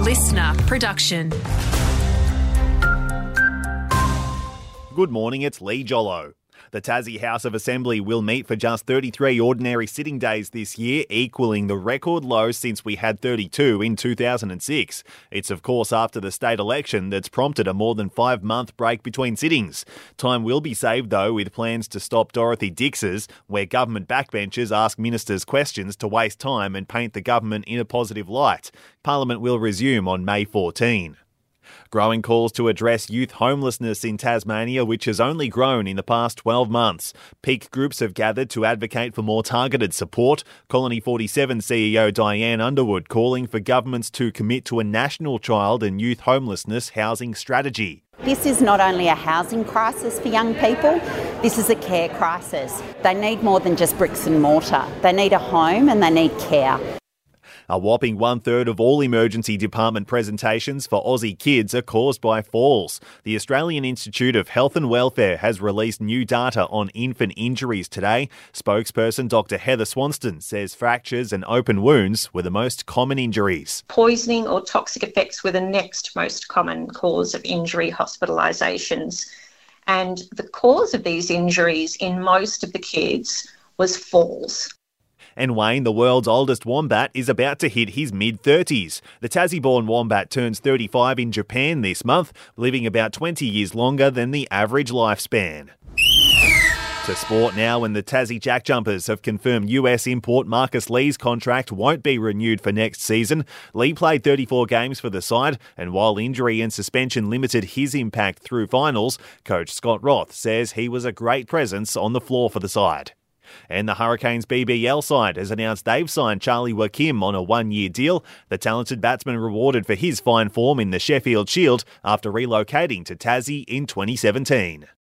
listener production. Good morning, it's Lee Jollo. The Tassie House of Assembly will meet for just 33 ordinary sitting days this year, equalling the record low since we had 32 in 2006. It's of course after the state election that's prompted a more than 5-month break between sittings. Time will be saved though with plans to stop Dorothy Dix's, where government backbenchers ask ministers questions to waste time and paint the government in a positive light. Parliament will resume on May 14. Growing calls to address youth homelessness in Tasmania, which has only grown in the past 12 months. Peak groups have gathered to advocate for more targeted support. Colony 47 CEO Diane Underwood calling for governments to commit to a national child and youth homelessness housing strategy. This is not only a housing crisis for young people, this is a care crisis. They need more than just bricks and mortar. They need a home and they need care. A whopping 1/3 of all emergency department presentations for Aussie kids are caused by falls. The Australian Institute of Health and Welfare has released new data on infant injuries today. Spokesperson Dr Heather Swanston says fractures and open wounds were the most common injuries. Poisoning or toxic effects were the next most common cause of injury hospitalisations. And the cause of these injuries in most of the kids was falls. And Wayne, the world's oldest wombat, is about to hit his mid-30s. The Tassie-born wombat turns 35 in Japan this month, living about 20 years longer than the average lifespan. To sport now, and the Tassie Jack Jumpers have confirmed US import Marcus Lee's contract won't be renewed for next season. Lee played 34 games for the side, and while injury and suspension limited his impact through finals, coach Scott Roth says he was a great presence on the floor for the side. And the Hurricanes BBL side has announced they've signed Charlie Wakim on a 1-year deal. The talented batsman rewarded for his fine form in the Sheffield Shield after relocating to Tassie in 2017.